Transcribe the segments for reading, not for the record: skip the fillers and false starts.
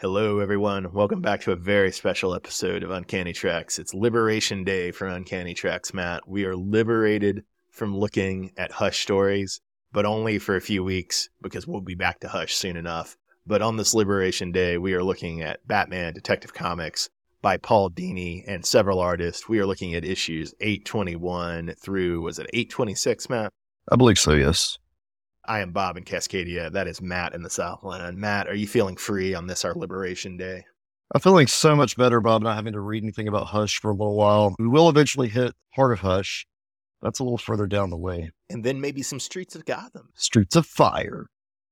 Hello, everyone. Welcome back to a very special episode of Uncanny Treks. It's Liberation Day for Uncanny Treks, Matt. We are liberated from looking at Hush stories, but only for a few weeks because we'll be back to Hush soon enough. But on this Liberation Day, we are looking at Batman Detective Comics by Paul Dini and several artists. We are looking at issues 821 through, was it 826, Matt? I believe so, yes. I am Bob in Cascadia. That is Matt in the Southland. Matt, are you feeling free on this, our Liberation Day? I'm feeling so much better, Bob, not having to read anything about Hush for a little while. We will eventually hit Heart of Hush. That's a little further down the way. And then maybe some Streets of Gotham. Streets of Fire.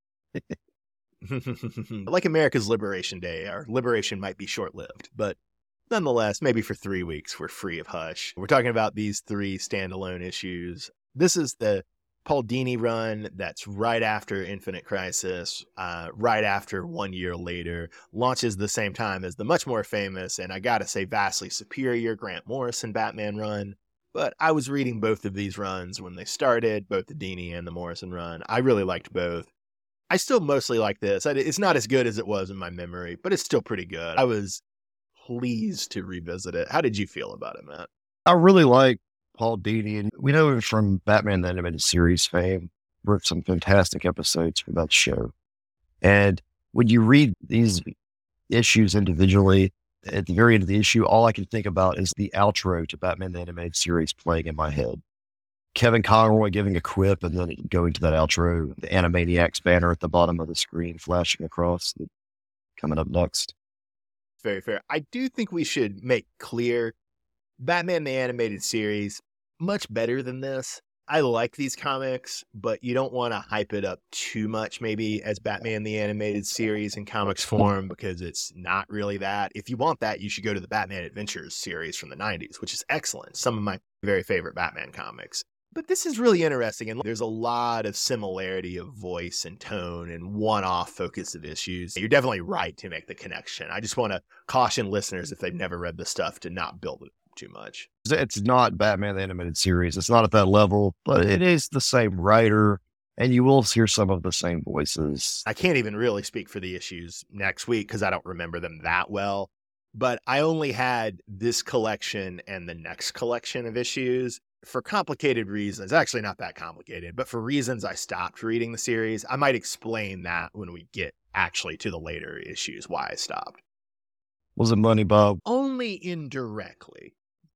Like America's Liberation Day, our liberation might be short-lived, but nonetheless, maybe for 3 weeks, we're free of Hush. We're talking about these 3 standalone issues. This is the Paul Dini run that's right after Infinite Crisis, right after 1 year later, launches the same time as the much more famous, and I gotta say vastly superior Grant Morrison Batman run. But I was reading both of these runs when they started, both the Dini and the Morrison run. I really liked both. I still mostly like this. It's not as good as it was in my memory, but it's still pretty good. I was pleased to revisit it. How did you feel about it, Matt? I really like Paul Dini, and we know him from Batman the Animated Series fame. Wrote some fantastic episodes for that show. And when you read these issues individually, at the very end of the issue, all I can think about is the outro to Batman the Animated Series playing in my head. Kevin Conroy giving a quip and then going to that outro, the Animaniacs banner at the bottom of the screen flashing across, coming up next. Very fair. I do think we should make clear Batman the Animated Series, much better than this. I like these comics, but you don't want to hype it up too much, maybe, as Batman the Animated Series in comics form, because it's not really that. If you want that, you should go to the Batman Adventures series from the 90s, which is excellent. Some of my very favorite Batman comics. But this is really interesting, and there's a lot of similarity of voice and tone and one-off focus of issues. You're definitely right to make the connection. I just want to caution listeners, if they've never read the stuff, to not build it too much. It's not Batman the Animated Series. It's not at that level, but it is the same writer, and you will hear some of the same voices. I can't even really speak for the issues next week because I don't remember them that well, but I only had this collection and the next collection of issues for complicated reasons. Actually, not that complicated, but for reasons I stopped reading the series. I might explain that when we get actually to the later issues, why I stopped. Was it money, Bob? Only indirectly.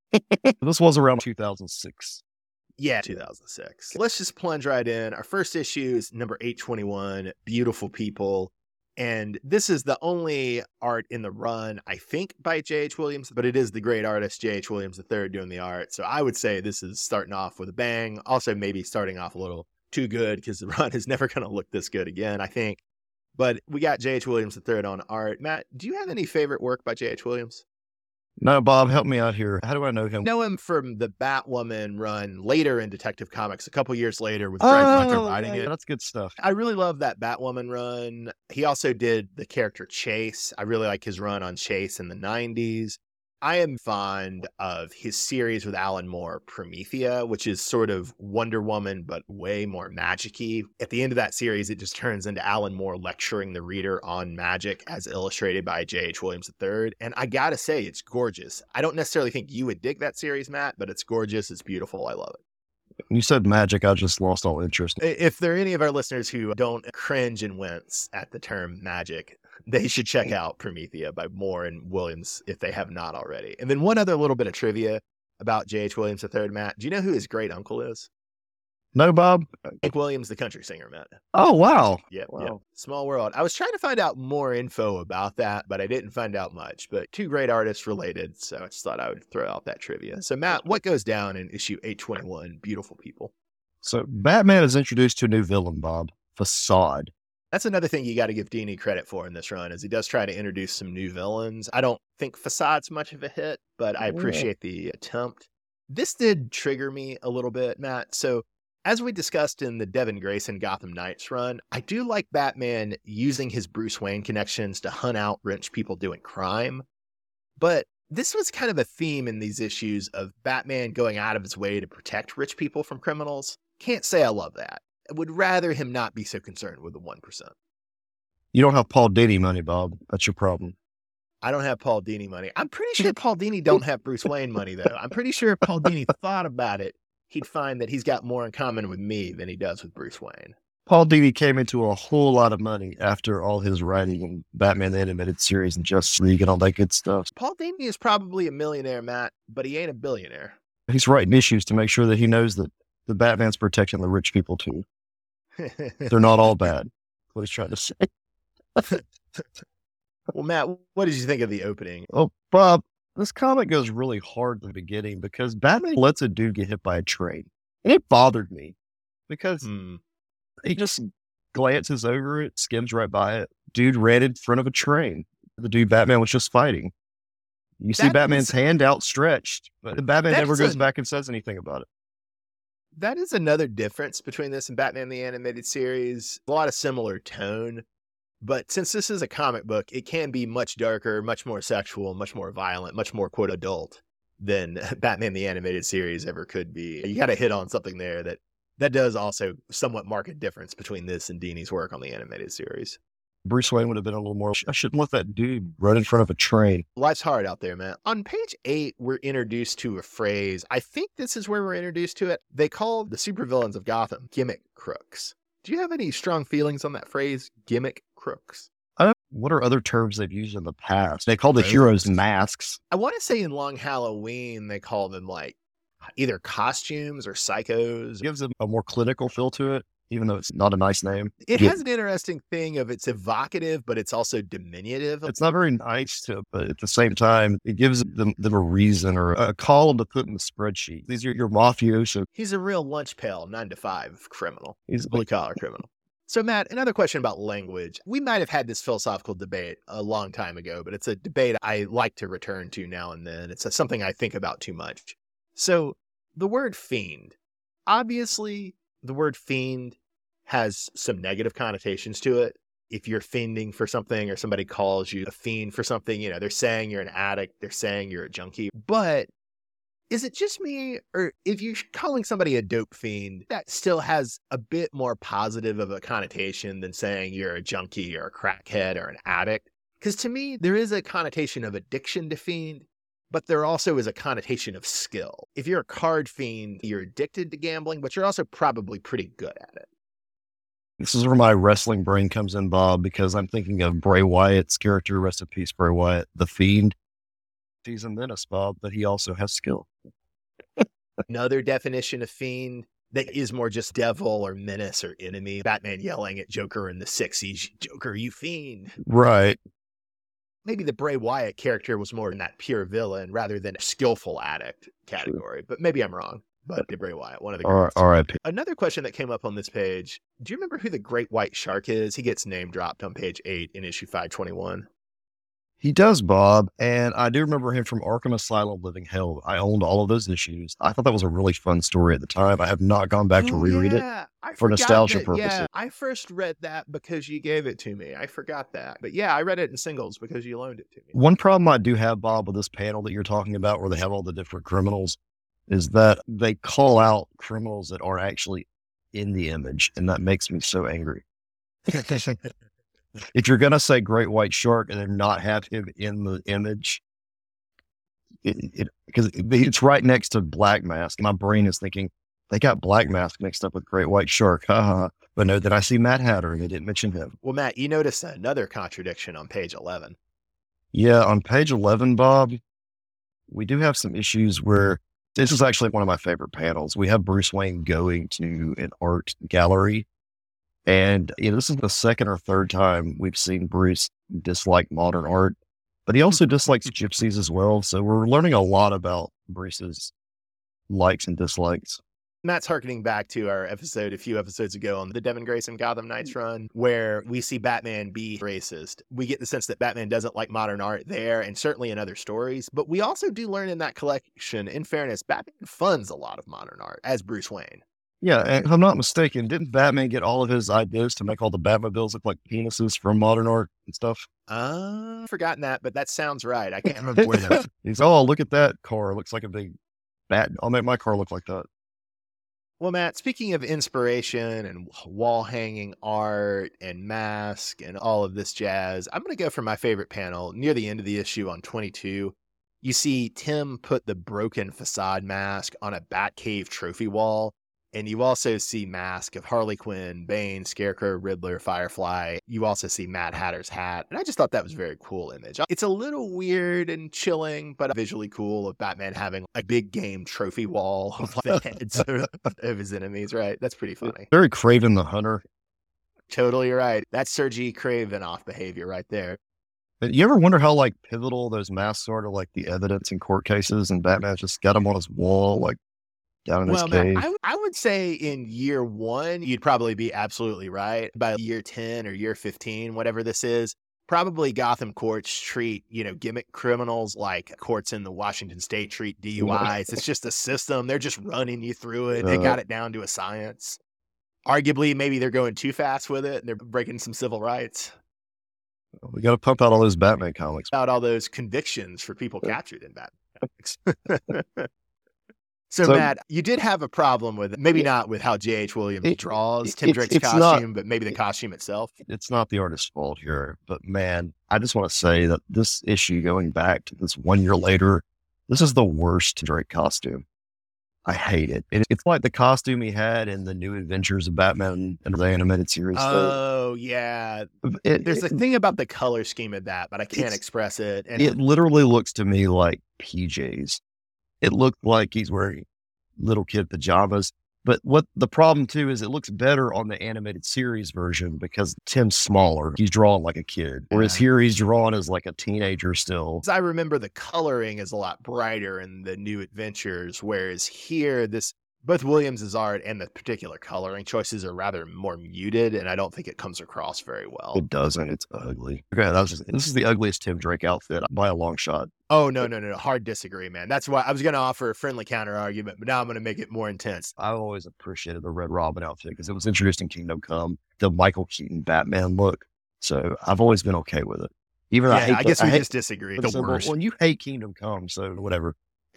This was around 2006. Yeah, 2006. Let's just plunge right in. Our first issue is number 821, Beautiful People. And this is the only art in the run, I think, by J.H. Williams, but it is the great artist J.H. Williams III doing the art. So I would say this is starting off with a bang. Also, maybe starting off a little too good because the run is never going to look this good again, I think. But we got J.H. Williams III on art. Matt, do you have any favorite work by J.H. Williams? No, Bob, help me out here. How do I know him? Know him from the Batwoman run later in Detective Comics, a couple years later with Greg Rucka writing it. That's good stuff. I really love that Batwoman run. He also did the character Chase. I really like his run on Chase in the 90s. I am fond of his series with Alan Moore, Promethea, which is sort of Wonder Woman, but way more magic-y. At the end of that series, it just turns into Alan Moore lecturing the reader on magic as illustrated by J.H. Williams III. And I gotta say, it's gorgeous. I don't necessarily think you would dig that series, Matt, but it's gorgeous. It's beautiful. I love it. When you said magic, I just lost all interest. If there are any of our listeners who don't cringe and wince at the term magic, they should check out Promethea by Moore and Williams if they have not already. And then one other little bit of trivia about J.H. Williams III, Matt. Do you know who his great uncle is? No, Bob? Hank Williams, the country singer, Matt. Oh, wow. Yep, Wow. yep. Small world. I was trying to find out more info about that, but I didn't find out much. But two great artists related, so I just thought I would throw out that trivia. So, Matt, what goes down in issue 821, Beautiful People? So Batman is introduced to a new villain, Bob. Facade. That's another thing you got to give Dini credit for in this run, is he does try to introduce some new villains. I don't think Facade's much of a hit, but I appreciate the attempt. This did trigger me a little bit, Matt. So as we discussed in the Devin Grayson Gotham Knights run, I do like Batman using his Bruce Wayne connections to hunt out rich people doing crime. But this was kind of a theme in these issues of Batman going out of his way to protect rich people from criminals. Can't say I love that. I would rather him not be so concerned with the 1%. You don't have Paul Dini money, Bob. That's your problem. I don't have Paul Dini money. I'm pretty sure Paul Dini don't have Bruce Wayne money, though. I'm pretty sure if Paul Dini thought about it, he'd find that he's got more in common with me than he does with Bruce Wayne. Paul Dini came into a whole lot of money after all his writing in Batman the Animated Series and Justice League and all that good stuff. Paul Dini is probably a millionaire, Matt, but he ain't a billionaire. He's writing issues to make sure that he knows that the Batman's protecting the rich people too. They're not all bad. What he's trying to say. Well, Matt, what did you think of the opening? Oh, Bob, this comic goes really hard in the beginning because Batman lets a dude get hit by a train. And it bothered me because he just glances over it, skims right by it. Dude ran in front of a train. The dude Batman was just fighting. You see Batman's hand outstretched, but Batman never goes back and says anything about it. That is another difference between this and Batman the Animated Series. A lot of similar tone. But since this is a comic book, it can be much darker, much more sexual, much more violent, much more, quote, adult than Batman the Animated Series ever could be. You got to hit on something there that does also somewhat mark a difference between this and Dini's work on the animated series. Bruce Wayne would have been a little more, I shouldn't let that dude run in front of a train. Life's hard out there, man. On page 8, we're introduced to a phrase. I think this is where we're introduced to it. They call the supervillains of Gotham gimmick crooks. Do you have any strong feelings on that phrase, gimmick crooks? What are other terms they've used in the past? They call the heroes masks. I want to say in Long Halloween, they call them like either costumes or psychos. It gives them a more clinical feel to it, even though it's not a nice name. It has an interesting thing of it's evocative, but it's also diminutive. It's not very nice but at the same time, it gives them a reason or a column to put in the spreadsheet. These are your mafioso. He's a real lunch pail, 9 to 5 criminal. He's a blue-collar criminal. So, Matt, another question about language. We might have had this philosophical debate a long time ago, but it's a debate I like to return to now and then. It's something I think about too much. So, the word fiend. Obviously, the word fiend has some negative connotations to it. If you're fiending for something or somebody calls you a fiend for something, they're saying you're an addict, they're saying you're a junkie. But is it just me, or if you're calling somebody a dope fiend, that still has a bit more positive of a connotation than saying you're a junkie or a crackhead or an addict? Because to me, there is a connotation of addiction to fiend, but there also is a connotation of skill. If you're a card fiend, you're addicted to gambling, but you're also probably pretty good at it. This is where my wrestling brain comes in, Bob, because I'm thinking of Bray Wyatt's character, rest in peace, Bray Wyatt, the Fiend. He's a menace, Bob, but he also has skill. Another definition of fiend that is more just devil or menace or enemy. Batman yelling at Joker in the 60s, Joker, you fiend. Right. Maybe the Bray Wyatt character was more in that pure villain rather than a skillful addict category, but maybe I'm wrong. But Bray Wyatt, one of the greats. R.I.P. Another question that came up on this page. Do you remember who the Great White Shark is? He gets name dropped on page 8 in issue 521. He does, Bob. And I do remember him from Arkham Asylum Living Hell. I owned all of those issues. I thought that was a really fun story at the time. I have not gone back to reread it for nostalgia purposes. Yeah, I first read that because you gave it to me. I forgot that. But yeah, I read it in singles because you loaned it to me. One problem I do have, Bob, with this panel that you're talking about where they have all the different criminals is that they call out criminals that aren't actually in the image. And that makes me so angry. If you're going to say Great White Shark and then not have him in the image, because it's right next to Black Mask. My brain is thinking, they got Black Mask mixed up with Great White Shark. But no, then I see Mad Hatter and they didn't mention him. Well, Matt, you notice another contradiction on page 11. Yeah, on page 11, Bob, we do have some issues where this is actually one of my favorite panels. We have Bruce Wayne going to an art gallery. And this is the second or third time we've seen Bruce dislike modern art, but he also dislikes gypsies as well. So we're learning a lot about Bruce's likes and dislikes. Matt's harkening back to our episode a few episodes ago on the Devin Grayson Gotham Knights run, where we see Batman be racist. We get the sense that Batman doesn't like modern art there, and certainly in other stories. But we also do learn in that collection, in fairness, Batman funds a lot of modern art as Bruce Wayne. Yeah, and if I'm not mistaken, didn't Batman get all of his ideas to make all the Batmobiles look like penises from modern art and stuff? Forgotten that, but that sounds right. I can't remember where that. He's, look at that car. It looks like a big bat. I'll make my car look like that. Well, Matt, speaking of inspiration and wall hanging art and mask and all of this jazz, I'm going to go for my favorite panel near the end of the issue on 22. You see Tim put the broken facade mask on a Batcave trophy wall. And you also see mask of Harley Quinn, Bane, Scarecrow, Riddler, Firefly. You also see Mad Hatter's hat. And I just thought that was a very cool image. It's a little weird and chilling, but visually cool of Batman having a big game trophy wall of the heads of his enemies, right? That's pretty funny. Very Craven the Hunter. Totally right. That's Sergei Kravinoff behavior right there. But you ever wonder how like pivotal those masks are to like the evidence in court cases, and Batman just got them on his wall, like down in his cave? Man, I would say in year 1, you'd probably be absolutely right. By year 10 or year 15, whatever this is, probably Gotham courts treat, gimmick criminals like courts in the Washington state treat DUIs. It's just a system. They're just running you through it. They got it down to a science. Arguably, maybe they're going too fast with it and they're breaking some civil rights. We got to pump out all those Batman comics. About all those convictions for people captured in Batman comics. So, Matt, you did have a problem with it. Maybe not with how J.H. Williams draws Tim Drake's costume, but maybe the costume itself. It's not the artist's fault here. But, man, I just want to say that this issue, going back to this 1 year later, this is the worst Drake costume. I hate it. It's like the costume he had in the New Adventures of Batman and the animated series. Oh, yeah. There's a thing about the color scheme of that, but I can't express it. And it literally looks to me like PJs. It looked like he's wearing little kid pajamas. But what the problem, too, is it looks better on the animated series version because Tim's smaller. He's drawn like a kid. Whereas here he's drawn as like a teenager still. I remember the coloring is a lot brighter in the New Adventures, whereas here, both Williams' art and the particular coloring choices are rather more muted, and I don't think it comes across very well. It doesn't. It's ugly. Okay, this is the ugliest Tim Drake outfit by a long shot. Oh, no. Hard disagree, man. That's why I was going to offer a friendly counter argument, but now I'm going to make it more intense. I always appreciated the Red Robin outfit because it was introduced in Kingdom Come, the Michael Keaton Batman look. So I've always been okay with it. Even I guess we just disagree. The worst. Well, you hate Kingdom Come, so whatever.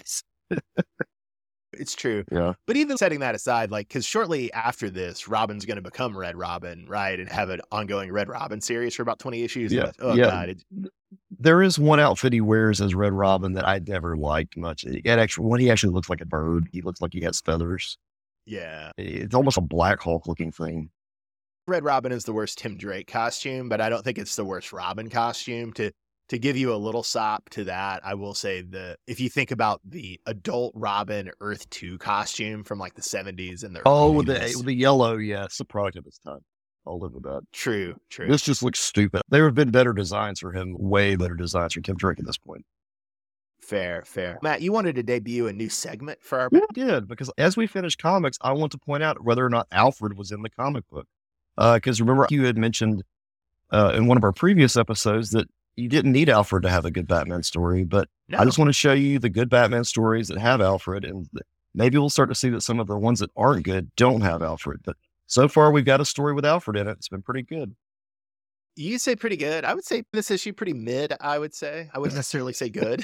It's true. Yeah. But even setting that aside, because shortly after this, Robin's going to become Red Robin, right? And have an ongoing Red Robin series for about 20 issues. Yeah. God. There is one outfit he wears as Red Robin that I never liked much. When he actually looks like a bird, he looks like he has feathers. Yeah. It's almost a Black Hulk looking thing. Red Robin is the worst Tim Drake costume, but I don't think it's the worst Robin costume. To give you a little sop to that, I will say if you think about the adult Robin Earth 2 costume from the 70s and with the yellow, it's the product of its time. I'll live with that. True. This just looks stupid. There have been better designs for him, way better designs for Tim Drake at this point. Fair. Matt, you wanted to debut a new segment for our... Yeah, I did, because as we finish comics, I want to point out whether or not Alfred was in the comic book. Because remember, you had mentioned in one of our previous episodes that you didn't need Alfred to have a good Batman story, but no. I just want to show you the good Batman stories that have Alfred, and maybe we'll start to see that some of the ones that aren't good don't have Alfred. But so far, we've got a story with Alfred in it. It's been pretty good. You say pretty good. I would say this issue pretty mid, I would say. I wouldn't necessarily say good.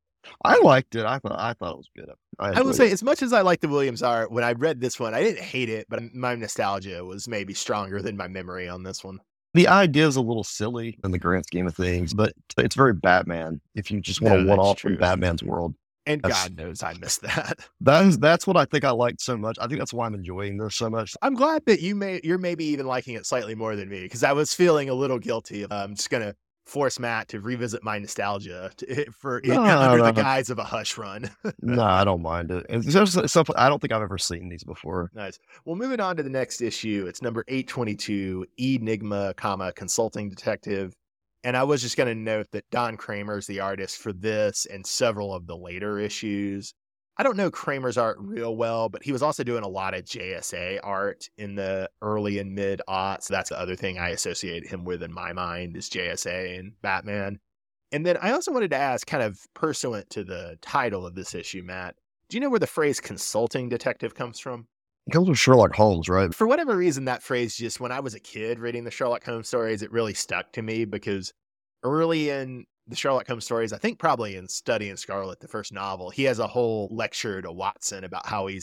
I liked it. I thought it was good. I will say, as much as I like the Williams art, when I read this one, I didn't hate it, but my nostalgia was maybe stronger than my memory on this one. The idea is a little silly in the grand scheme of things, but it's very Batman if you just want to one-off from Batman's world. And God knows I missed that. That's what I think I liked so much. I think that's why I'm enjoying this so much. I'm glad that you're maybe even liking it slightly more than me, because I was feeling a little guilty. I'm just going to force Matt to revisit my nostalgia under the guise of a Hush run. No, I don't mind it. It's just something I don't think I've ever seen these before. Nice. Well, moving on to the next issue. It's number 822, Enigma, Consulting Detective. And I was just going to note that Don Kramer's the artist for this and several of the later issues. I don't know Kramer's art real well, but he was also doing a lot of JSA art in the early and mid-aughts. So that's the other thing I associate him with in my mind is JSA and Batman. And then I also wanted to ask, kind of pursuant to the title of this issue, Matt, do you know where the phrase consulting detective comes from? It comes from Sherlock Holmes, right? For whatever reason, that phrase just, when I was a kid reading the Sherlock Holmes stories, it really stuck to me because early in the Sherlock Holmes stories, I think probably in Study in Scarlet, the first novel, he has a whole lecture to Watson about how he's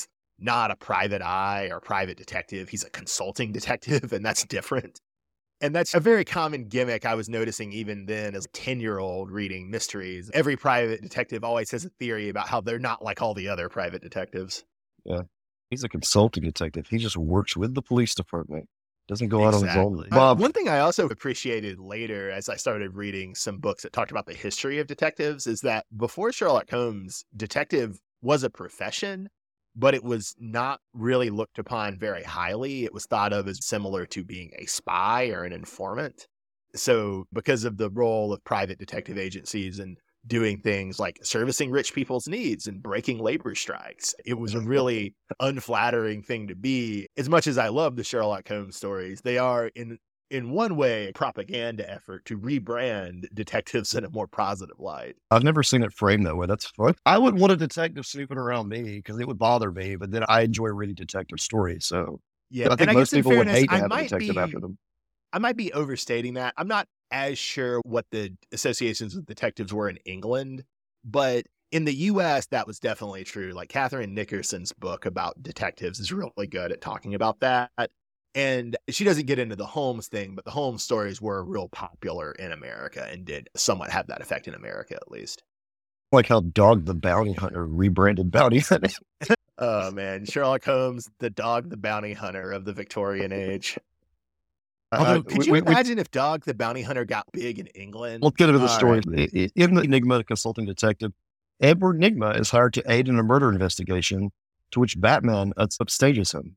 not a private eye or private detective. He's a consulting detective, and that's different. And that's a very common gimmick I was noticing even then as a 10-year-old reading mysteries. Every private detective always has a theory about how they're not like all the other private detectives. Yeah. He's a consulting detective. He just works with the police department. Doesn't go out on his own. One thing I also appreciated later as I started reading some books that talked about the history of detectives is that before Sherlock Holmes, detective was a profession, but it was not really looked upon very highly. It was thought of as similar to being a spy or an informant. So because of the role of private detective agencies and doing things like servicing rich people's needs and breaking labor strikes, it was a really unflattering thing to be. As much as I love the Sherlock Holmes stories, they are in one way a propaganda effort to rebrand detectives in a more positive light. I've never seen it framed that way. That's fun. I wouldn't want a detective snooping around me because it would bother me, but then I enjoy reading detective stories. So yeah, I think most people would hate to have a detective after them. I might be overstating that. I'm not as sure what the associations with detectives were in England, but in the US, that was definitely true. Like Catherine Nickerson's book about detectives is really good at talking about that. And she doesn't get into the Holmes thing, but the Holmes stories were real popular in America and did somewhat have that effect in America, at least. Like how Dog the Bounty Hunter rebranded Bounty Hunter. Oh, man. Sherlock Holmes, the Dog the Bounty Hunter of the Victorian age. Although, could you imagine if Dog the Bounty Hunter got big in England? Let's get into the story. Right. In the Enigma, the consulting detective, Edward Nygma is hired to aid in a murder investigation to which Batman upstages him.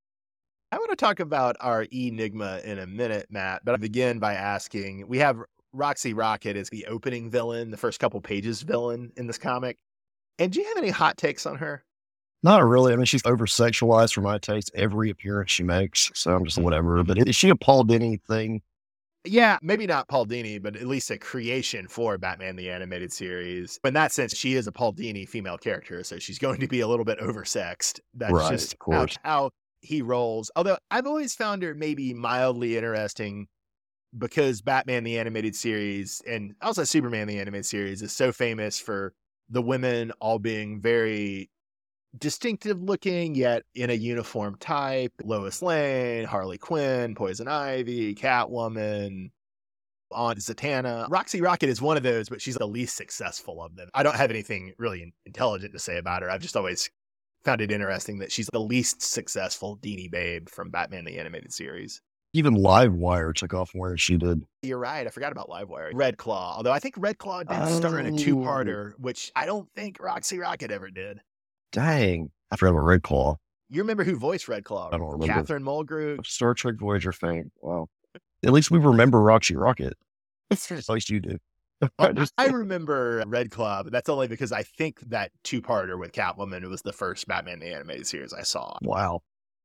I want to talk about our Enigma in a minute, Matt, but I begin by asking, we have Roxy Rocket as the opening villain, the first couple pages villain in this comic. And do you have any hot takes on her? Not really. I mean, she's over-sexualized for my taste every appearance she makes, so I'm just whatever. But is she a Paul Dini thing? Yeah, maybe not Paul Dini, but at least a creation for Batman the Animated Series. In that sense, she is a Paul Dini female character, so she's going to be a little bit oversexed. That's right, just of course. How he rolls. Although I've always found her maybe mildly interesting because Batman the Animated Series and also Superman the Animated Series is so famous for the women all being very distinctive looking, yet in a uniform type. Lois Lane, Harley Quinn, Poison Ivy, Catwoman, Aunt Zatanna. Roxy Rocket is one of those, but she's the least successful of them. I don't have anything really intelligent to say about her. I've just always found it interesting that she's the least successful Dini babe from Batman the Animated Series. Even Livewire took off where she did. You're right. I forgot about Livewire. Red Claw. Although I think Red Claw did star in a two-parter, which I don't think Roxy Rocket ever did. Dang. I forgot about Red Claw. You remember who voiced Red Claw? I don't remember. Catherine Mulgrew. Star Trek Voyager fame. Wow. At least we remember Roxy Rocket. At least you do. I remember Red Claw, but that's only because I think that two-parter with Catwoman was the first Batman the Animated Series I saw. Wow.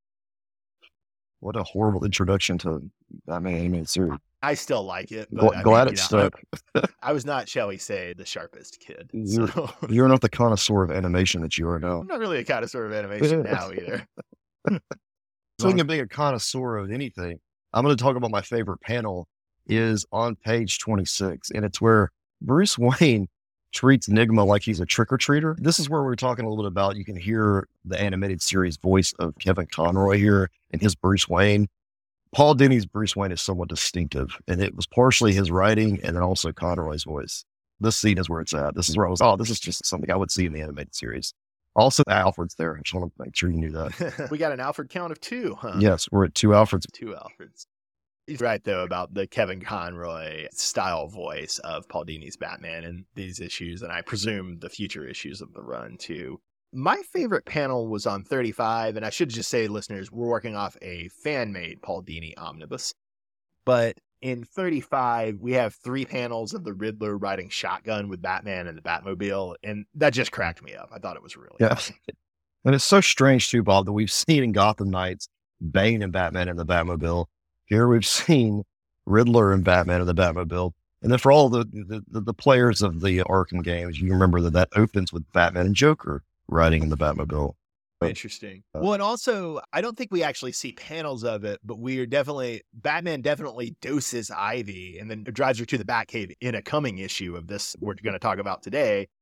What a horrible introduction to Batman Animated Series. I still like it. But glad it stuck. I was not, shall we say, the sharpest kid. You're not the connoisseur of animation that you are now. I'm not really a connoisseur of animation now either. Speaking of being a connoisseur of anything, I'm going to talk about my favorite panel is on page 26, and it's where Bruce Wayne treats Nygma like he's a trick-or-treater. This is where we're talking a little bit about, you can hear the animated series voice of Kevin Conroy here and his Bruce Wayne. Paul Dini's Bruce Wayne is somewhat distinctive, and it was partially his writing and then also Conroy's voice. This scene is where it's at. This is where I was, this is just something I would see in the animated series. Also, Alfred's there. I just want to make sure you knew that. We got an Alfred count of 2, huh? Yes, we're at 2 Alfreds. 2 Alfreds. He's right, though, about the Kevin Conroy style voice of Paul Dini's Batman in these issues, and I presume the future issues of the run, too. My favorite panel was on 35, and I should just say, listeners, we're working off a fan-made Paul Dini omnibus. But in 35, we have 3 panels of the Riddler riding shotgun with Batman and the Batmobile, and that just cracked me up. I thought it was really funny. And it's so strange, too, Bob, that we've seen in Gotham Knights Bane and Batman in the Batmobile. Here we've seen Riddler and Batman in the Batmobile. And then for all the players of the Arkham games, you remember that opens with Batman and Joker riding in the Batmobile. Interesting. Well, and also, I don't think we actually see panels of it, but Batman definitely doses Ivy and then drives her to the Batcave in a coming issue of this we're going to talk about today.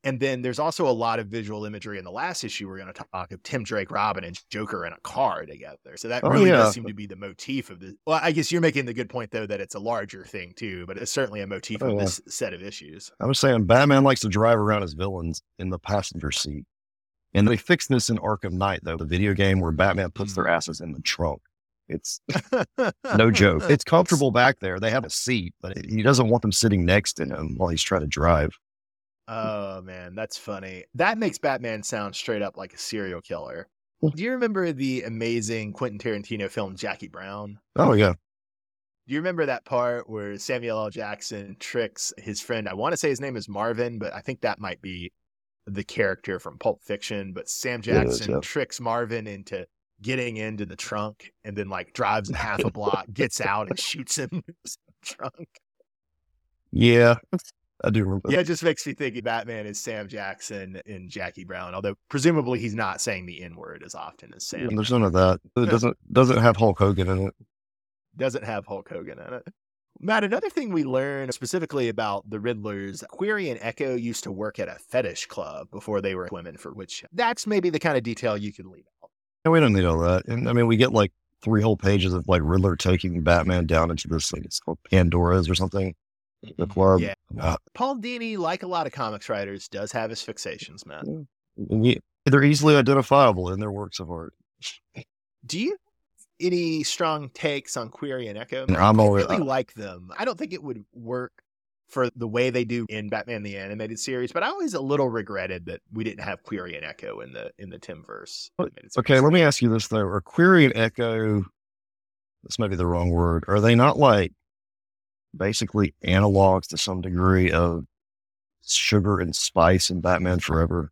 And then there's also a lot of visual imagery in the last issue we're going to talk of Tim Drake, Robin, and Joker in a car together. So that really does seem to be the motif of this. Well, I guess you're making the good point, though, that it's a larger thing, too, but it's certainly a motif of this set of issues. I was saying Batman likes to drive around his villains in the passenger seat. And they fixed this in Arkham Knight, though, the video game where Batman puts their asses in the trunk. It's no joke. It's comfortable back there. They have a seat, but he doesn't want them sitting next to him while he's trying to drive. Oh, man, that's funny. That makes Batman sound straight up like a serial killer. Do you remember the amazing Quentin Tarantino film Jackie Brown? Oh, yeah. Do you remember that part where Samuel L. Jackson tricks his friend? I want to say his name is Marvin, but I think that might be the character from Pulp Fiction. But Sam Jackson tricks Marvin into getting into the trunk and then like drives half a block, gets out and shoots him in the trunk. Yeah. I do remember. Yeah, it just makes me think Batman is Sam Jackson in Jackie Brown, although presumably he's not saying the N-word as often as Sam. Yeah, there's none of that. It doesn't have Hulk Hogan in it. Doesn't have Hulk Hogan in it. Matt, another thing we learned specifically about the Riddlers, Query and Echo used to work at a fetish club before they were women, for which that's maybe the kind of detail you can leave out. And we don't need all that. And I mean, we get like 3 whole pages of like Riddler taking Batman down into this, like it's called Pandora's or something. The club. Yeah. Paul Dini, like a lot of comics writers, does have his fixations, man. They're easily identifiable in their works of art. Do you have any strong takes on Query and Echo? I really like them. I don't think it would work for the way they do in Batman the Animated Series, but I always a little regretted that we didn't have Query and Echo in the Timverse. Okay, let me ask you this though: are Query and Echo? This might be the wrong word. Are they not like basically analogs to some degree of Sugar and Spice in Batman Forever?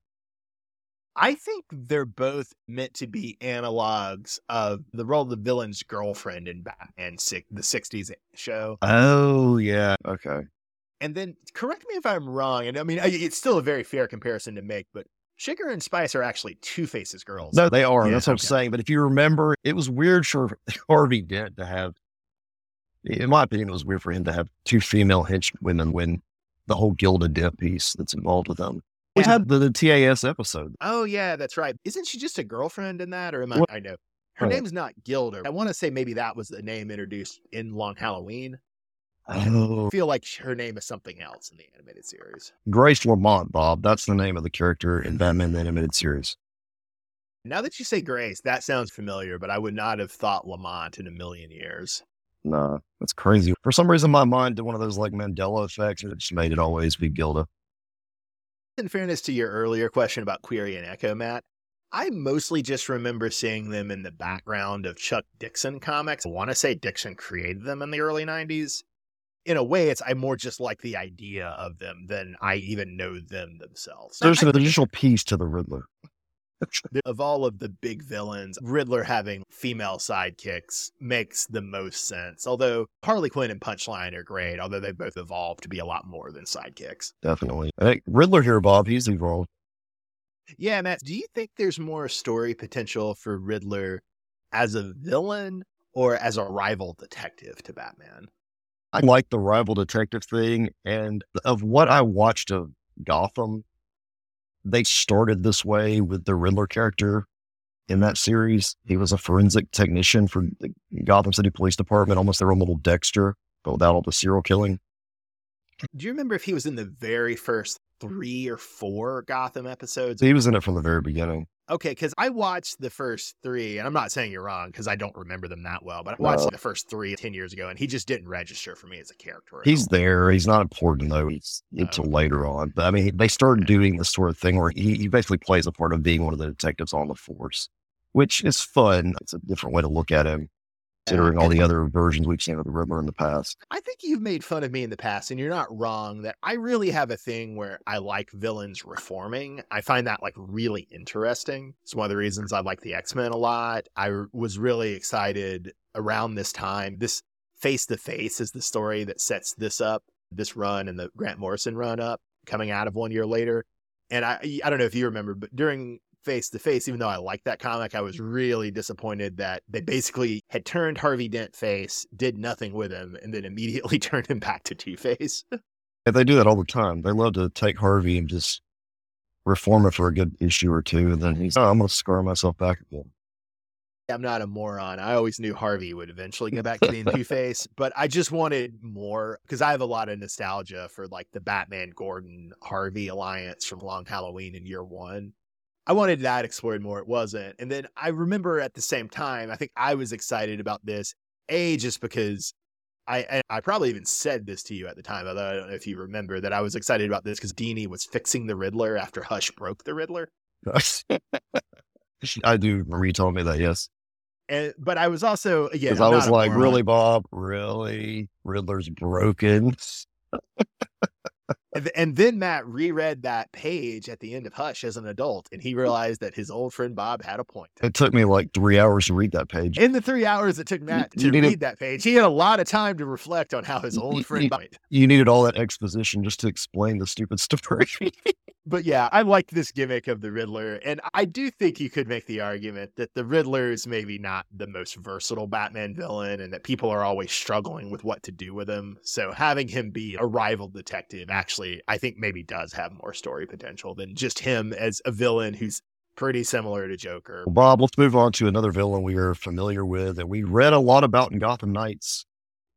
I think they're both meant to be analogs of the role of the villain's girlfriend in Batman, the 60s show. Oh, yeah. Okay. And then correct me if I'm wrong. And I mean, it's still a very fair comparison to make, but Sugar and Spice are actually Two-Face's girls. No, they are. Yeah, that's what I'm saying. But if you remember, it was weird for Harvey Dent to have, in my opinion, it was weird for him to have 2 female henchwomen when the whole Gilda Dent piece that's involved with them. We had the TAS episode. Oh, yeah, that's right. Isn't she just a girlfriend in that? Or am I know. Her name's not Gilda. I want to say maybe that was the name introduced in Long Halloween. Oh. I feel like her name is something else in the animated series. Grace Lamont, Bob. That's the name of the character in Batman the Animated Series. Now that you say Grace, that sounds familiar, but I would not have thought Lamont in a million years. Nah, that's crazy. For some reason, my mind did one of those like Mandela effects and it just made it always be Gilda. In fairness to your earlier question about Query and Echo, Matt, I mostly just remember seeing them in the background of Chuck Dixon comics. I want to say Dixon created them in the early 90s. In a way, I more just like the idea of them than I even know them themselves. There's an additional piece to the Riddler. Of all of the big villains, Riddler having female sidekicks makes the most sense. Although Harley Quinn and Punchline are great, although they both evolved to be a lot more than sidekicks. Definitely. Hey, Riddler here, Bob. He's evolved. Yeah, Matt, do you think there's more story potential for Riddler as a villain or as a rival detective to Batman? I like the rival detective thing. And of what I watched of Gotham, they started this way with the Riddler character in that series. He was a forensic technician for the Gotham City Police Department, almost their own little Dexter, but without all the serial killing. Do you remember if he was in the very first 3 or 4 Gotham episodes? He was in it from the very beginning. Okay, because I watched the first 3, and I'm not saying you're wrong because I don't remember them that well, but I watched the first 3 10 years ago, and he just didn't register for me as a character. He's there. He's not important, though. He's until later on. But I mean, they started doing this sort of thing where he basically plays a part of being one of the detectives on the force, which is fun. It's a different way to look at him, considering all the other versions we've seen of the Riddler in the past. I think you've made fun of me in the past, and you're not wrong, that I really have a thing where I like villains reforming. I find that like really interesting. It's one of the reasons I like the X-Men a lot. I was really excited around this time. This Face to Face is the story that sets this up, this run and the Grant Morrison run up, coming out of 1 year later. And I don't know if you remember, but during Face to Face, even though I liked that comic, I was really disappointed that they basically had turned Harvey Dent face, did nothing with him, and then immediately turned him back to Two-Face. Yeah, they do that all the time. They love to take Harvey and just reform it for a good issue or two, and then he's, oh, I'm going to scar myself back again. I'm not a moron. I always knew Harvey would eventually go back to being Two-Face, but I just wanted more because I have a lot of nostalgia for like the Batman Gordon Harvey alliance from Long Halloween in year one. I wanted that explored more. It wasn't. And then I remember at the same time, I think I was excited about this, just because I probably even said this to you at the time, although I don't know if you remember that I was excited about this because Dini was fixing the Riddler after Hush broke the Riddler. I do remember you telling me that, yes. But I was also, again, because I was like, really, Bob? Really? Riddler's broken? And then Matt reread that page at the end of Hush as an adult, and he realized that his old friend Bob had a point. It took me like 3 hours to read that page. In the 3 hours it took Matt to read that page, he had a lot of time to reflect on how his old friend Bob. You needed all that exposition just to explain the stupid story. But yeah, I like this gimmick of the Riddler, and I do think you could make the argument that the Riddler is maybe not the most versatile Batman villain, and that people are always struggling with what to do with him. So having him be a rival detective actually, I think maybe does have more story potential than just him as a villain who's pretty similar to Joker. Well, Bob, let's move on to another villain we are familiar with and we read a lot about in Gotham Knights.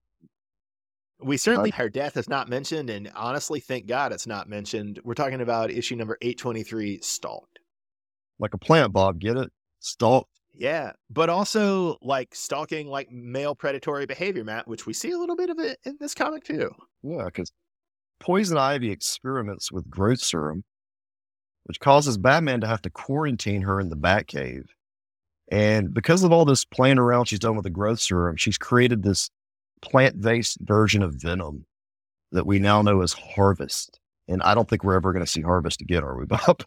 We certainly, her death is not mentioned, and honestly, thank God it's not mentioned. We're talking about issue number 823, Stalked. Like a plant, Bob, get it? Stalked. Yeah, but also like stalking, like male predatory behavior, Matt, which we see a little bit of it in this comic too. Yeah, because Poison Ivy experiments with growth serum, which causes Batman to have to quarantine her in the Batcave. And because of all this playing around she's done with the growth serum, she's created this plant-based version of Venom that we now know as Harvest. And I don't think we're ever going to see Harvest again, are we, Bob?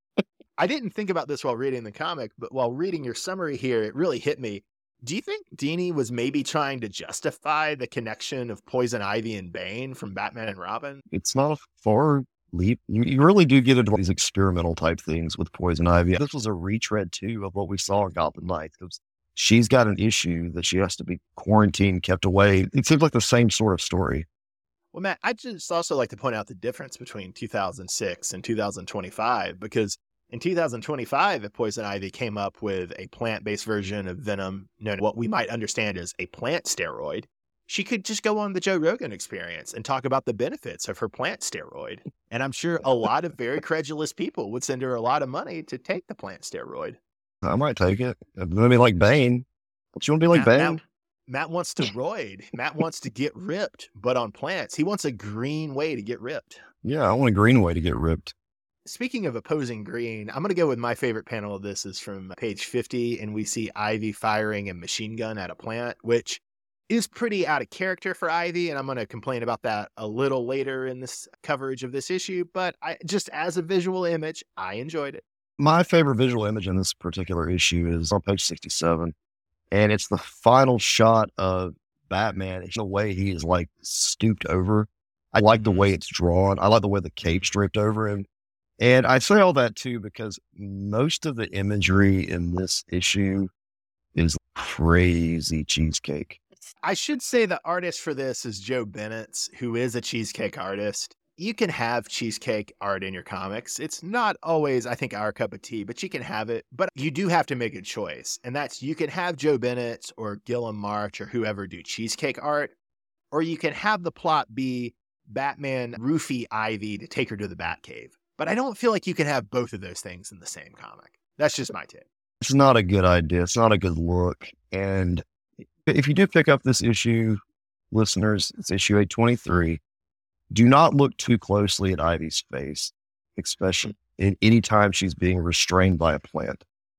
I didn't think about this while reading the comic, but while reading your summary here, it really hit me. Do you think Dini was maybe trying to justify the connection of Poison Ivy and Bane from Batman and Robin? It's not a far leap. You really do get into these experimental type things with Poison Ivy. This was a retread, too, of what we saw in Gotham Knights. She's got an issue that she has to be quarantined, kept away. It seems like the same sort of story. Well, Matt, I just also like to point out the difference between 2006 and 2025, because in 2025, if Poison Ivy came up with a plant-based version of Venom, known what we might understand as a plant steroid, she could just go on the Joe Rogan Experience and talk about the benefits of her plant steroid. And I'm sure a lot of very credulous people would send her a lot of money to take the plant steroid. I might take it. Let me like Bane. Don't you want to be like Bane? Matt wants to roid. Matt wants to get ripped, but on plants. He wants a green way to get ripped. Yeah, I want a green way to get ripped. Speaking of opposing green, I'm going to go with my favorite panel of this is from page 50, and we see Ivy firing a machine gun at a plant, which is pretty out of character for Ivy, and I'm going to complain about that a little later in this coverage of this issue, but just as a visual image, I enjoyed it. My favorite visual image in this particular issue is on page 67, and it's the final shot of Batman. It's the way he is like stooped over. I like the way it's drawn. I like the way the cape's draped over him. And I say all that too because most of the imagery in this issue is crazy cheesecake. I should say the artist for this is Joe Bennett, who is a cheesecake artist. You can have cheesecake art in your comics. It's not always, I think, our cup of tea, but you can have it. But you do have to make a choice. And that's, you can have Joe Bennett or Gilliam March or whoever do cheesecake art, or you can have the plot be Batman roofie Ivy to take her to the Batcave. But I don't feel like you can have both of those things in the same comic. That's just my take. It's not a good idea. It's not a good look. And if you do pick up this issue, listeners, it's issue 823. Do not look too closely at Ivy's face, especially in any time she's being restrained by a plant.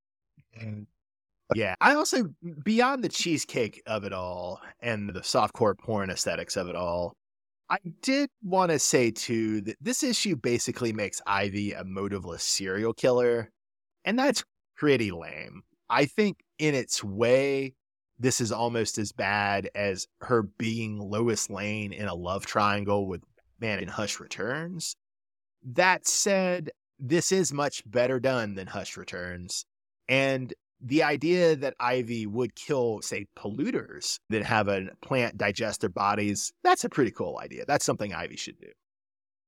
Yeah, I also, beyond the cheesecake of it all and the softcore porn aesthetics of it all, I did want to say too that this issue basically makes Ivy a motiveless serial killer, and that's pretty lame. I think in its way, this is almost as bad as her being Lois Lane in a love triangle with Man in Hush Returns. That said, this is much better done than Hush Returns. And the idea that Ivy would kill, say, polluters that have a plant digest their bodies, that's a pretty cool idea. That's something Ivy should do.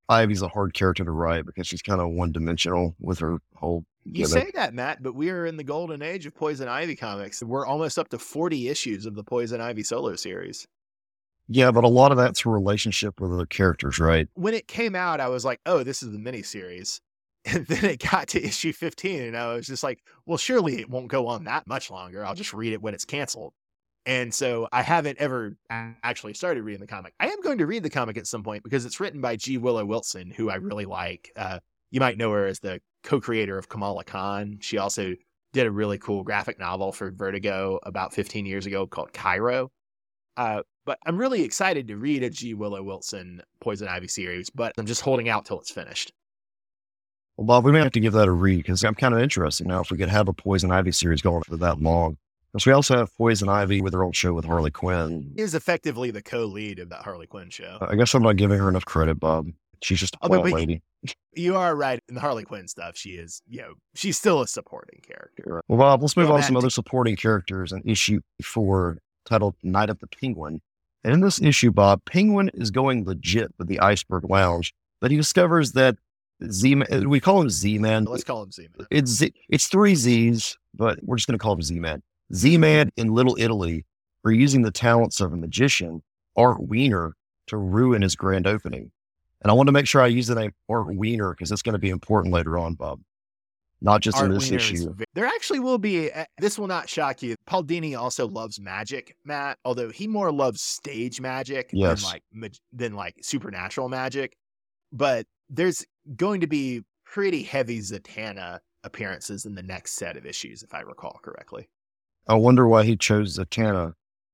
Ivy's a hard character to write because she's kind of one dimensional with her whole You say that, Matt, but we are in the golden age of Poison Ivy comics. We're almost up to 40 issues of the Poison Ivy solo series. Yeah, but a lot of that's her relationship with other characters, right? When it came out, I was like, oh, this is the miniseries. And then it got to issue 15, and I was just like, well, surely it won't go on that much longer. I'll just read it when it's canceled. And so I haven't ever actually started reading the comic. I am going to read the comic at some point because it's written by G. Willow Wilson, who I really like. You might know her as the co-creator of Kamala Khan. She also did a really cool graphic novel for Vertigo about 15 years ago called Cairo. But I'm really excited to read a G. Willow Wilson Poison Ivy series, but I'm just holding out till it's finished. Well, Bob, we may have to give that a read because I'm kind of interested now if we could have a Poison Ivy series going for that long. Because we also have Poison Ivy with her own show with Harley Quinn. Is effectively the co-lead of that Harley Quinn show. I guess I'm not giving her enough credit, Bob. She's just a plant lady. You are right. In the Harley Quinn stuff, she is, she's still a supporting character. Well, Bob, let's move on to some other supporting characters in issue 4 titled Night of the Penguin. And in this issue, Bob, Penguin is going legit with the Iceberg Lounge, but he discovers that Z-Man, we call him Z-Man. Let's call him Z-Man. It's 3 Z's, but we're just going to call him Z-Man. Z-Man in Little Italy are using the talents of a magician, Art Wiener, to ruin his grand opening. And I want to make sure I use the name Art Wiener because it's going to be important later on, Bob. Not just in this issue. There actually will be, this will not shock you. Paul Dini also loves magic, Matt, although he more loves stage magic than like supernatural magic. But there's going to be pretty heavy Zatanna appearances in the next set of issues, if I recall correctly. I wonder why he chose Zatanna.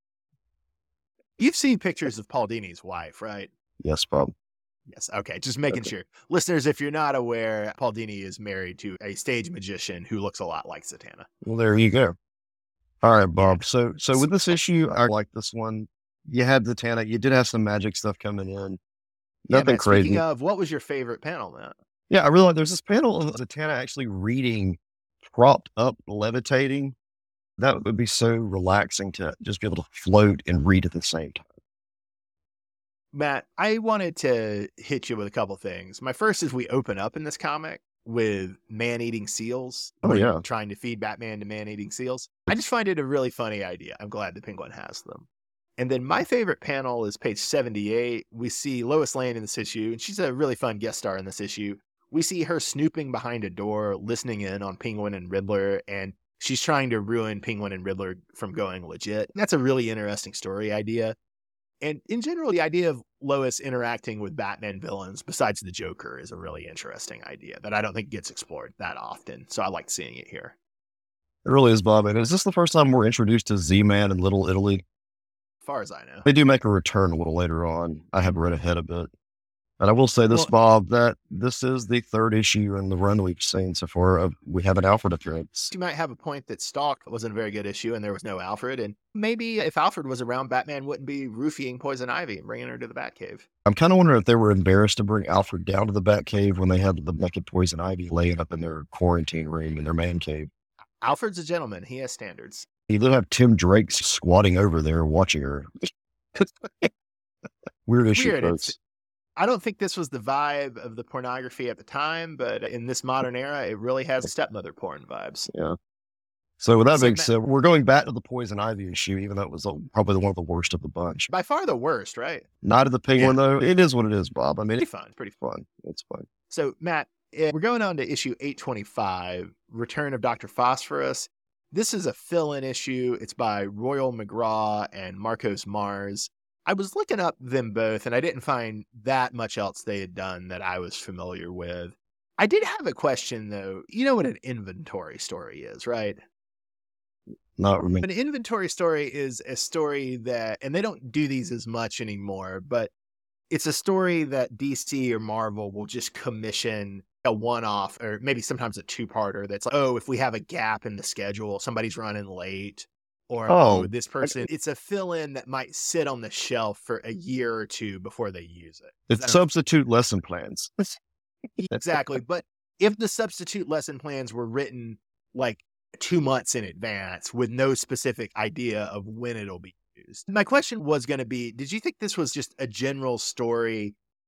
You've seen pictures of Paul Dini's wife, right? Yes, Bob. Yes. Okay. Just making sure. Listeners, if you're not aware, Paul Dini is married to a stage magician who looks a lot like Zatanna. Well, there you go. All right, Bob. So with this issue, I like this one. You had Zatanna. You did have some magic stuff coming in. Nothing crazy. Speaking of, what was your favorite panel, Matt? Yeah, I really like, there's this panel of Zatanna actually reading, propped up, levitating. That would be so relaxing to just be able to float and read at the same time. Matt, I wanted to hit you with a couple things. My first is we open up in this comic with man-eating seals. Oh, yeah. Trying to feed Batman to man-eating seals. I just find it a really funny idea. I'm glad the Penguin has them. And then my favorite panel is page 78. We see Lois Lane in this issue, and she's a really fun guest star in this issue. We see her snooping behind a door, listening in on Penguin and Riddler, and she's trying to ruin Penguin and Riddler from going legit. That's a really interesting story idea. And in general, the idea of Lois interacting with Batman villains besides the Joker is a really interesting idea that I don't think gets explored that often. So I like seeing it here. It really is, Bob. And is this the first time we're introduced to Z-Man in Little Italy? As far as I know. They do make a return a little later on. I have read ahead a bit. And I will say this, Bob, that this is the 3rd issue in the run we've seen so far. We have an Alfred appearance. You might have a point that Stalk wasn't a very good issue and there was no Alfred. And maybe if Alfred was around, Batman wouldn't be roofing Poison Ivy and bringing her to the Batcave. I'm kind of wondering if they were embarrassed to bring Alfred down to the Batcave when they had the naked Poison Ivy laying up in their quarantine room in their man cave. Alfred's a gentleman. He has standards. You do have Tim Drake squatting over there watching her. Weird issue, folks. I don't think this was the vibe of the pornography at the time, but in this modern era, it really has stepmother porn vibes. Yeah. So with that being said, we're going back to the Poison Ivy issue, even though it was probably one of the worst of the bunch. By far the worst, right? Night of the Penguin, though. It is what it is, Bob. I mean, pretty fun. It's fun. So, Matt, we're going on to issue 825, Return of Dr. Phosphorus. This is a fill-in issue. It's by Royal McGraw and Marcos Mars. I was looking up them both, and I didn't find that much else they had done that I was familiar with. I did have a question, though. You know what an inventory story is, right? Not really. An inventory story is a story that, and they don't do these as much anymore, but it's a story that DC or Marvel will just commission a one-off, or maybe sometimes a two-parter that's like, oh, if we have a gap in the schedule, somebody's running late. Or, this person, it's a fill-in that might sit on the shelf for a year or two before they use it. It's substitute lesson plans. Exactly. But if the substitute lesson plans were written like 2 months in advance with no specific idea of when it'll be used. My question was going to be, did you think this was just a general story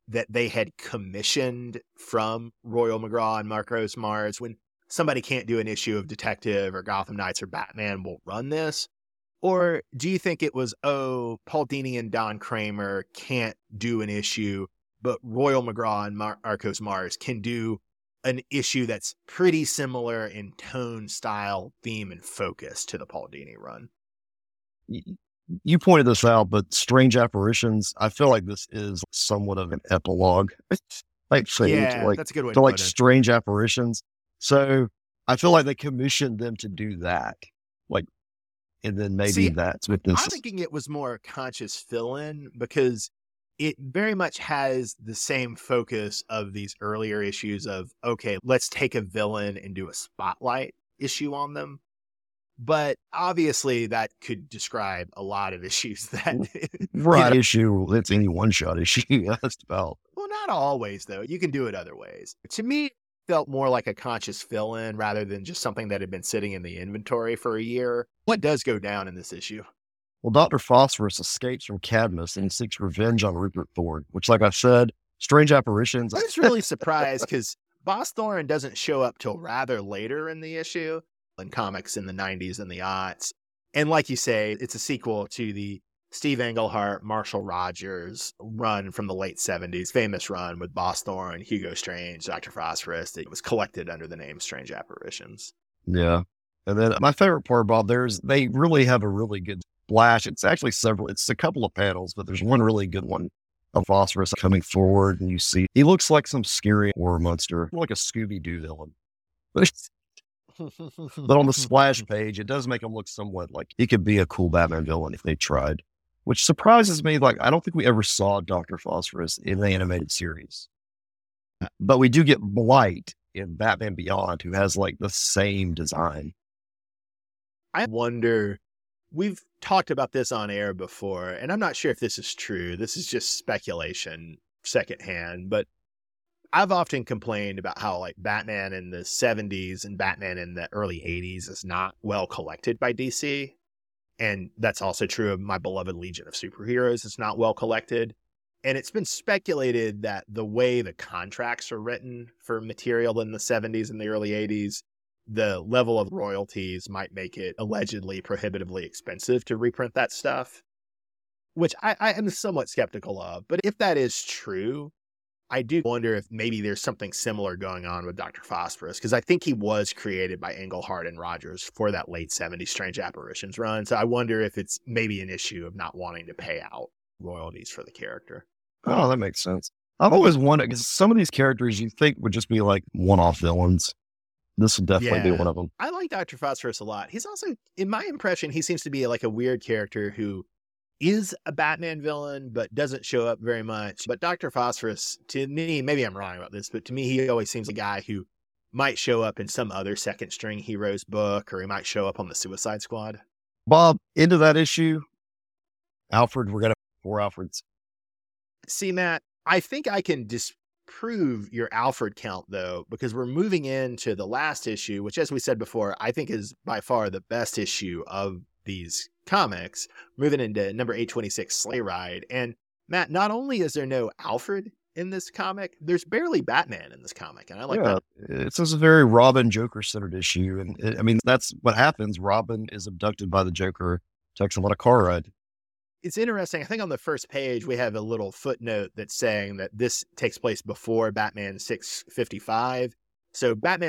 that they had commissioned from Royal McGraw and Marcos Mars. When somebody can't do an issue of Detective or Gotham Knights or Batman, will run this? Or do you think it was, Paul Dini and Don Kramer can't do an issue, but Royal McGraw and Marcos Mars can do an issue that's pretty similar in tone, style, theme, and focus to the Paul Dini run? You pointed this out, but Strange Apparitions, I feel like this is somewhat of an epilogue. Like, that's a good way to put like it. Strange Apparitions. So I feel like they commissioned them to do that. Like, and then maybe that's what this. I'm thinking it was more conscious fill-in because it very much has the same focus of these earlier issues of, okay, let's take a villain and do a spotlight issue on them. But obviously that could describe a lot of issues that issue. It's any one-shot issue. That's about. Well, not always though. You can do it other ways. To me, it felt more like a conscious fill-in rather than just something that had been sitting in the inventory for a year. What does go down in this issue? Well, Dr. Phosphorus escapes from Cadmus and seeks revenge on Rupert Thorne, which, like I said, Strange Apparitions. I was really surprised because Boss Thorne doesn't show up till rather later in the issue, in comics in the 90s and the aughts. And like you say, it's a sequel to the Steve Englehart, Marshall Rogers run from the late 70s, famous run with Boss Thorne, Hugo Strange, Dr. Phosphorus. It was collected under the name Strange Apparitions. Yeah. And then my favorite part, Bob, they really have a really good splash. It's actually it's a couple of panels, but there's one really good one of Phosphorus coming forward, and you see he looks like some scary horror monster, like a Scooby-Doo villain. But on the splash page, it does make him look somewhat like he could be a cool Batman villain if they tried, which surprises me. Like, I don't think we ever saw Dr. Phosphorus in the animated series, but we do get Blight in Batman Beyond, who has like the same design. I wonder, we've talked about this on air before, and I'm not sure if this is true. This is just speculation secondhand, but I've often complained about how like Batman in the 70s and Batman in the early 80s is not well collected by DC. And that's also true of my beloved Legion of Superheroes. It's not well collected. And it's been speculated that the way the contracts are written for material in the 70s and the early 80s, the level of royalties might make it allegedly prohibitively expensive to reprint that stuff, which I am somewhat skeptical of. But if that is true, I do wonder if maybe there's something similar going on with Dr. Phosphorus, because I think he was created by Englehart and Rogers for that late 70s Strange Apparitions run. So I wonder if it's maybe an issue of not wanting to pay out royalties for the character. Oh, that makes sense. I've always wondered, because some of these characters you think would just be like one-off villains. This would definitely be one of them. I like Dr. Phosphorus a lot. He's also, in my impression, he seems to be like a weird character who is a Batman villain, but doesn't show up very much. But Dr. Phosphorus, to me, maybe I'm wrong about this, but to me, he always seems a guy who might show up in some other second string heroes book, or he might show up on the Suicide Squad. Bob, into that issue, Alfred, we're going to have 4 Alfreds. See, Matt, I think I can disprove your Alfred count, though, because we're moving into the last issue, which, as we said before, I think is by far the best issue of these comics, moving into number 826, Sleigh Ride. And Matt, not only is there no Alfred in this comic, there's barely Batman in this comic. And I like that. It's a very Robin Joker centered issue. And I mean, that's what happens. Robin is abducted by the Joker, takes him on a car ride. It's interesting. I think on the first page, we have a little footnote that's saying that this takes place before Batman 655. So Batman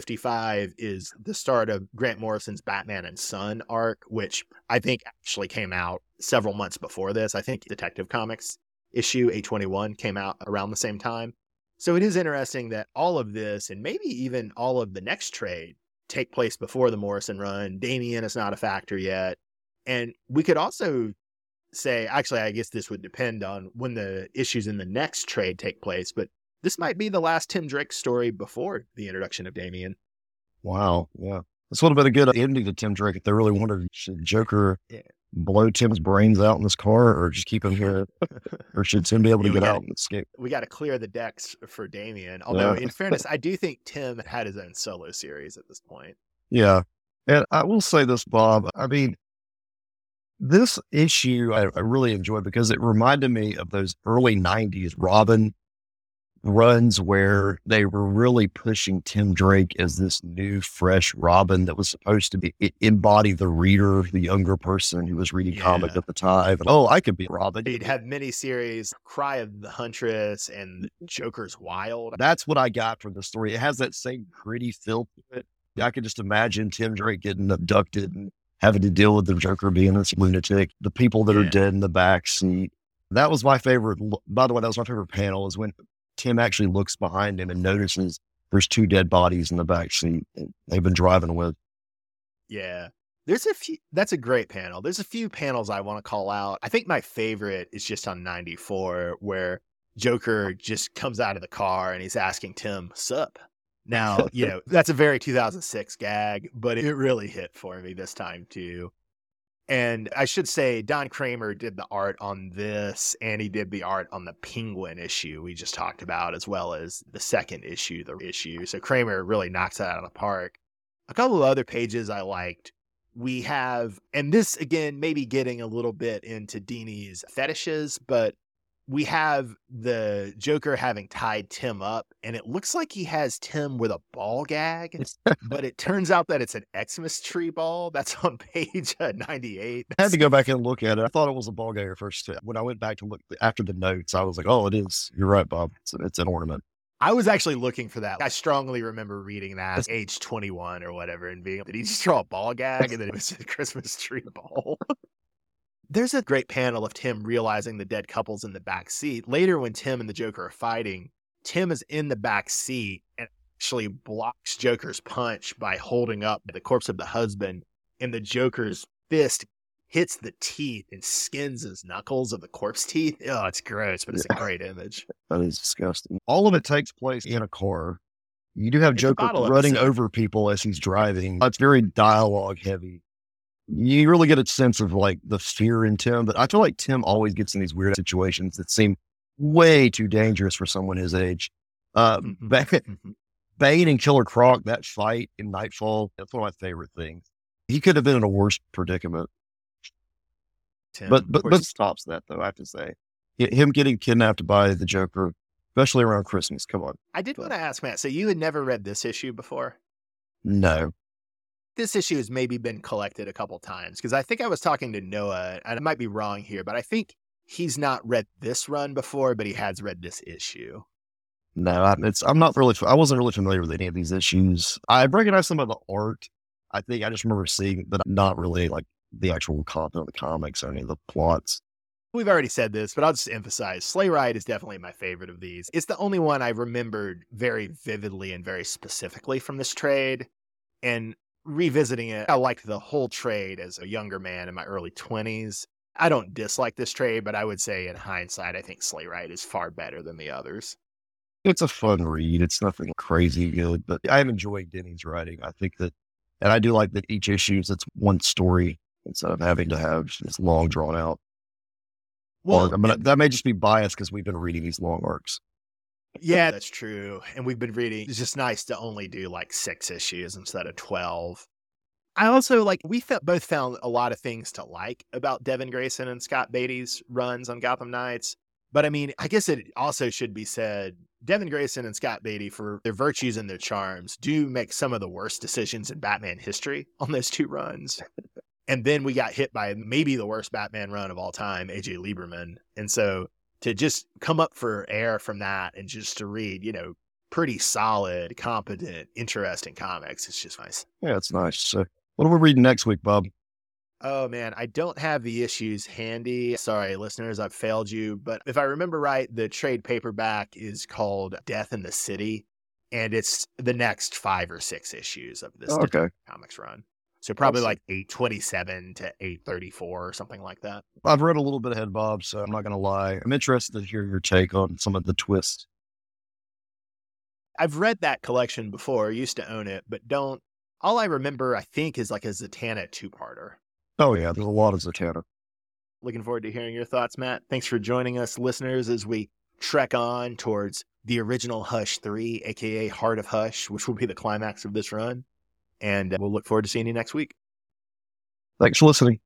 655 is the start of Grant Morrison's Batman and Son arc, which I think actually came out several months before this. I think Detective Comics issue 821 came out around the same time. So it is interesting that all of this, and maybe even all of the next trade, take place before the Morrison run. Damian is not a factor yet. And we could also say, actually, I guess this would depend on when the issues in the next trade take place, but this might be the last Tim Drake story before the introduction of Damian. Wow. Yeah. This would have been a good ending to Tim Drake if they really wanted Joker blow Tim's brains out in this car, or just keep him here, or should Tim be able to get out and escape? We got to clear the decks for Damian. Although, in fairness, I do think Tim had his own solo series at this point. Yeah. And I will say this, Bob. I mean, this issue I really enjoyed because it reminded me of those early 90s Robin runs where they were really pushing Tim Drake as this new, fresh Robin that was supposed to embody the reader, the younger person who was reading comics at the time. Oh, I could be Robin. You'd have miniseries, Cry of the Huntress and Joker's Wild. That's what I got from the story. It has that same gritty feel to it. I could just imagine Tim Drake getting abducted and having to deal with the Joker being this lunatic, the people that are dead in the back seat. That was my favorite. By the way, that was my favorite panel, is when Tim actually looks behind him and notices there's 2 dead bodies in the back seat they've been driving with. Yeah. There's a few, that's a great panel. There's a few panels I want to call out. I think my favorite is just on 94, where Joker just comes out of the car and he's asking Tim, "Sup?" Now, that's a very 2006 gag, but it really hit for me this time too. And I should say, Don Kramer did the art on this, and he did the art on the Penguin issue we just talked about, as well as the second issue, the issue. So Kramer really knocks it out of the park. A couple of other pages I liked. We have, and this again, maybe getting a little bit into Dini's fetishes, but we have the Joker having tied Tim up, and it looks like he has Tim with a ball gag, but it turns out that it's an Xmas tree ball. That's on page 98. I had to go back and look at it. I thought it was a ball gag at first. When I went back to look after the notes, I was like, oh, it is. You're right, Bob. It's an ornament. I was actually looking for that. I strongly remember reading that at age 21 or whatever and being, did he just draw a ball gag? And then it was a Christmas tree ball. There's a great panel of Tim realizing the dead couple's in the back seat. Later, when Tim and the Joker are fighting, Tim is in the back seat and actually blocks Joker's punch by holding up the corpse of the husband, and the Joker's fist hits the teeth and skins his knuckles of the corpse teeth. Oh, it's gross, but it's a great image. That is disgusting. All of it takes place in a car. You do have Joker running over people as he's driving. It's very dialogue heavy. You really get a sense of like the fear in Tim, but I feel like Tim always gets in these weird situations that seem way too dangerous for someone his age. Bane and Killer Croc, that fight in Nightfall, that's one of my favorite things. He could have been in a worse predicament. Tim, but stops that though, I have to say. Him getting kidnapped by the Joker, especially around Christmas. Come on. I did want to ask, Matt, so you had never read this issue before? No. This issue has maybe been collected a couple times, because I think I was talking to Noah, and I might be wrong here, but I think he's not read this run before, but he has read this issue. No, I wasn't really familiar with any of these issues. I recognize some of the art. I think I just remember seeing, but not really like the actual content of the comics or any of the plots. We've already said this, but I'll just emphasize, Sleigh Ride is definitely my favorite of these. It's the only one I remembered very vividly and very specifically from this trade. And revisiting it, I liked the whole trade as a younger man in my early 20s. I don't dislike this trade, but I would say in hindsight, I think Sleigh Ride is far better than the others. It's a fun read. It's nothing crazy good, but I am enjoying Denny's writing. I think that, and I do like that each issue is it's one story instead of having to have this long drawn out. Well, that may just be biased because we've been reading these long arcs. Yeah, that's true. And we've been reading, it's just nice to only do like 6 issues instead of 12. I also both found a lot of things to like about Devin Grayson and Scott Beatty's runs on Gotham Knights. But I mean, I guess it also should be said, Devin Grayson and Scott Beatty, for their virtues and their charms, do make some of the worst decisions in Batman history on those 2 runs. And then we got hit by maybe the worst Batman run of all time, AJ Lieberman. And so to just come up for air from that and just to read, pretty solid, competent, interesting comics, it's just nice. Yeah, it's nice. So what are we reading next week, Bob? Oh, man, I don't have the issues handy. Sorry, listeners, I've failed you. But if I remember right, the trade paperback is called Death in the City, and it's the next 5 or 6 issues of this comics run. So probably like 827 to 834 or something like that. I've read a little bit ahead, Bob, so I'm not going to lie. I'm interested to hear your take on some of the twists. I've read that collection before, used to own it, but all I remember, I think, is like a Zatanna 2-parter. Oh, yeah, there's a lot of Zatanna. Looking forward to hearing your thoughts, Matt. Thanks for joining us, listeners, as we trek on towards the original Hush 3, a.k.a. Heart of Hush, which will be the climax of this run. And we'll look forward to seeing you next week. Thanks for listening.